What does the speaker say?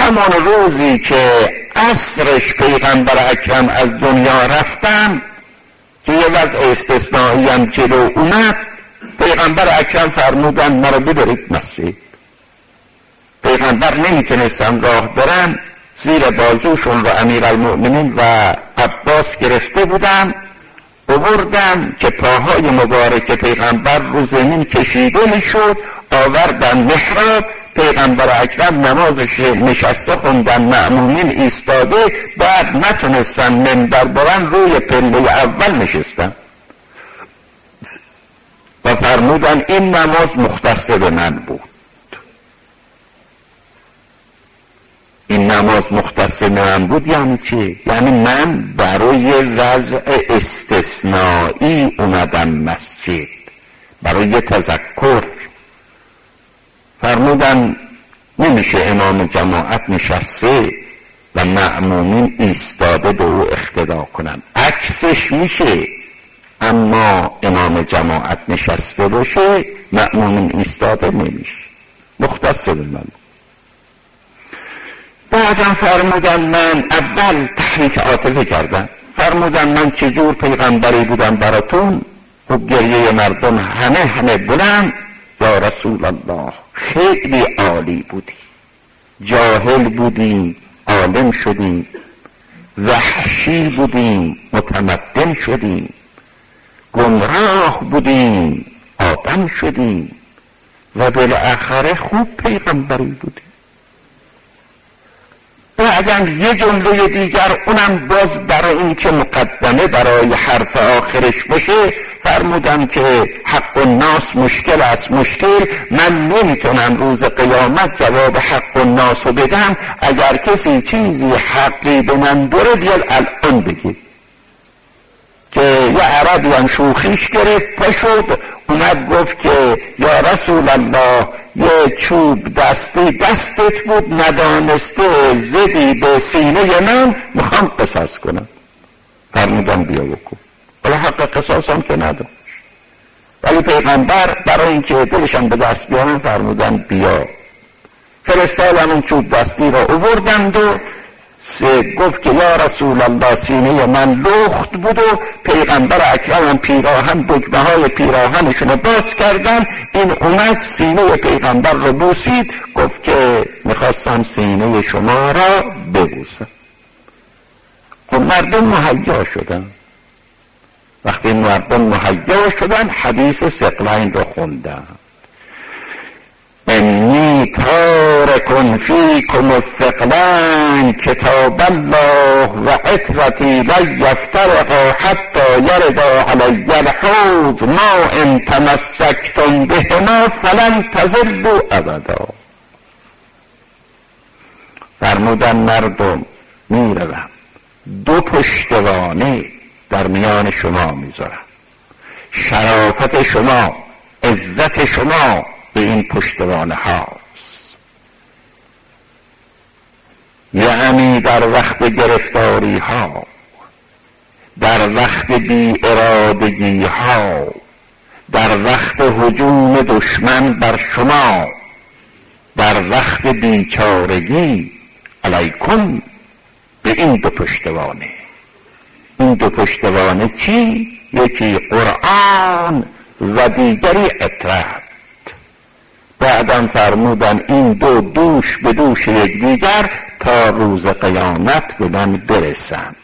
همون روزی که عصرش پیغمبر اکرم از دنیا رفتن که یه وضع استثنایی هم جلو اومد، پیغمبر اکرم فرمودن مرا ببرید مسجد. پیغمبر نمیتونستن راه برن، زیر بازوشون رو امیرالمؤمنین و عباس گرفته بودن، آوردن که پاهای مبارک پیغمبر رو زمین کشیده میشد، آوردن محراب، پیغمبر اکرم نمازش نشسته خوندن، مأمومین ایستاده، بعد نتونستن منبر برن، روی پله اول نشستن و فرمودن این نماز مختص به من بود. این نماز مختص من بود یعنی چی؟ یعنی من برای وضع استثنایی اومدم مسجد، برای تذکر. فرمودن نمیشه امام جماعت نشسته و مأمومین ایستاده به او اقتدا کنن، عکسش میشه، اما امام جماعت نشسته باشه مأمومین ایستاده نمیشه، مختص به من. بعدم فرمودن من اول تحریک عاطفه کردم، فرمودن من چجور پیغمبری بودم براتون؟ خب گریه مردم همه بلند، یا رسول الله خیلی عالی بودی، جاهل بودیم عالم شدیم، وحشی بودیم متمدن شدیم، گمراه بودیم آدم شدیم و بالاخره خوب پیغمبری بودیم. بعدم یه جمله دیگر، اونم باز برای این که مقدمه برای حرف آخرش باشه، فرمودم که حق الناس مشکل است، مشکل من نمیتونم روز قیامت جواب حق الناس رو بدم، اگر کسی چیزی حقی به من داره بیاد الان بگید. که یه عربی هم شوخیش گرفت، پشد اومد گفت که یا رسول الله یه چوب دستی دستت بود، ندانسته زدی به سینه من، میخوام قصاص کنم. فرمودم بیا بکن. ولی حق قصاص هم که نداشت، ولی پیغمبر برای اینکه دلشم به دست بیارن فرمودن بیا. فرستادن اون چوب دستی را آوردند و گفت که یا رسول الله سینه من لخت بود و پیغمبر اکرم پیراهن دکمه های پیراهنشون رو باز کردن، این اومد سینه پیغمبر رو بوسید، گفت که میخواستم سینه شما را ببوسم. خب مردم مهیا شدن. وقتی مردم مهیا شدن حدیث ثقلین رو خوندن، انی تارک فیکم الثقلین کتاب الله و عترتی لا یفترقا حتی یردا علی الحوض ما ان تمسکتم بهما فلن تضلوا ابدا. فرمودن مردم میروم دو پشتوانه در میان شما میذارم، شرافت شما، عزت شما به این پشتوانه هاست، یعنی در وقت گرفتاری ها، در وقت بی ارادگی ها، در وقت هجوم دشمن بر شما، در وقت بیچارگی، علیکم به این دو پشتوانه. این دو پشتوانه چی؟ یکی قرآن و دیگری عترت. بعدم فرمودن این دو دوش به دوش یکدیگر تا روز قیامت به من برسند.